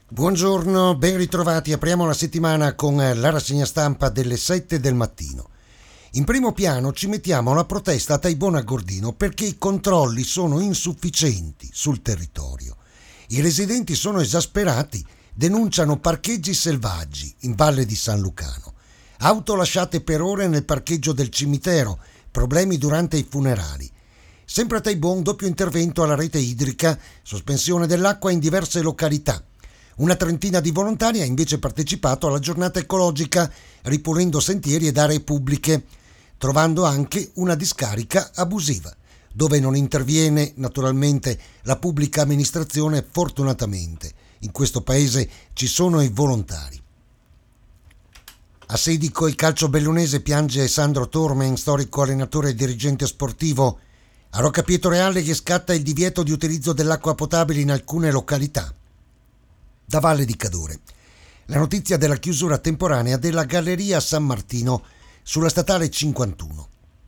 Buongiorno, ben ritrovati. Apriamo la settimana con la rassegna stampa delle 7 del mattino. In primo piano ci mettiamo la protesta a Taibona Gordino perché i controlli sono insufficienti sul territorio. I residenti sono esasperati, denunciano parcheggi selvaggi in Valle di San Lucano. Auto lasciate per ore nel parcheggio del cimitero, problemi durante i funerali. Sempre a Taibon, doppio intervento alla rete idrica, sospensione dell'acqua in diverse località. Una trentina di volontari ha invece partecipato alla giornata ecologica, ripulendo sentieri ed aree pubbliche, trovando anche una discarica abusiva, dove non interviene naturalmente la pubblica amministrazione, fortunatamente. In questo paese ci sono i volontari. A Sedico il calcio bellunese piange Sandro Tormen, storico allenatore e dirigente sportivo. A Rocca Pieto Reale che scatta il divieto di utilizzo dell'acqua potabile in alcune località. Da Valle di Cadore. La notizia della chiusura temporanea della Galleria San Martino sulla statale 51.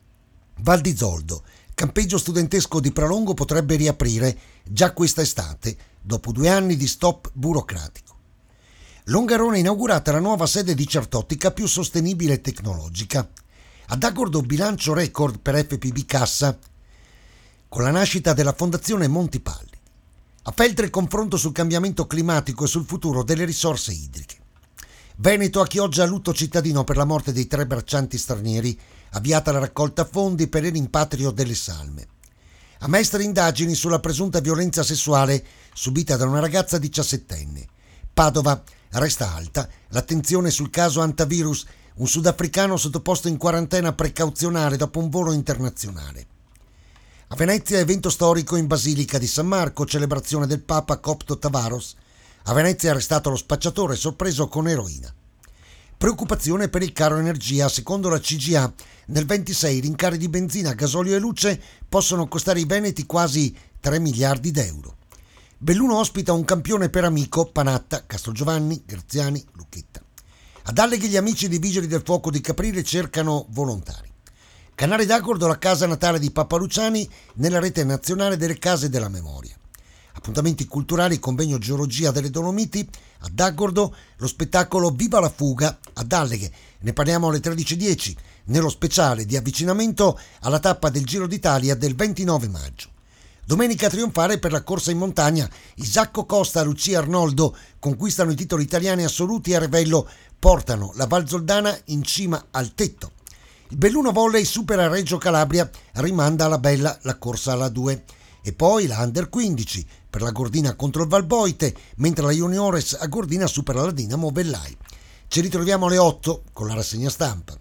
Val di Zoldo. Campeggio studentesco di Pralongo potrebbe riaprire già questa estate, dopo 2 anni di stop burocratico. Longarone inaugurata la nuova sede di Certotica più sostenibile e tecnologica. Ad Agordo bilancio record per FPB Cassa con la nascita della Fondazione Montipalli. A Feltre confronto sul cambiamento climatico e sul futuro delle risorse idriche. Veneto a Chioggia lutto cittadino per la morte dei 3 braccianti stranieri, avviata la raccolta fondi per il rimpatrio delle salme. A Mestre indagini sulla presunta violenza sessuale subita da una ragazza 17enne. Padova resta alta l'attenzione sul caso Antavirus, un sudafricano sottoposto in quarantena precauzionale dopo un volo internazionale. A Venezia evento storico in Basilica di San Marco, celebrazione del Papa Copto Tavaros. A Venezia è arrestato lo spacciatore sorpreso con eroina. Preoccupazione per il caro energia. Secondo la CGA, nel 26 i rincari di benzina, gasolio e luce possono costare ai veneti quasi 3 miliardi d'euro. Belluno ospita un campione per amico, Panatta, Castrogiovanni, Graziani, Lucchetta. Ad Alleghe gli amici dei Vigili del Fuoco di Caprile cercano volontari. Canale d'Agordo, la casa natale di Papa Luciani nella rete nazionale delle case della memoria. Appuntamenti culturali, convegno Geologia delle Dolomiti. Ad Agordo lo spettacolo Viva la fuga. Ad Alleghe ne parliamo alle 13:10 nello speciale di avvicinamento alla tappa del Giro d'Italia del 29 maggio. Domenica trionfale per la corsa in montagna. Isacco Costa, Lucia Arnoldo conquistano i titoli italiani assoluti a Revello, portano la Valzoldana in cima al tetto. Il Belluno Volley supera Reggio Calabria, rimanda alla Bella la corsa alla 2. E poi la Under 15 per la Gordina contro il Valboite, mentre la Juniores a Gordina supera la Dinamo Bellai. Ci ritroviamo alle 8 con la rassegna stampa.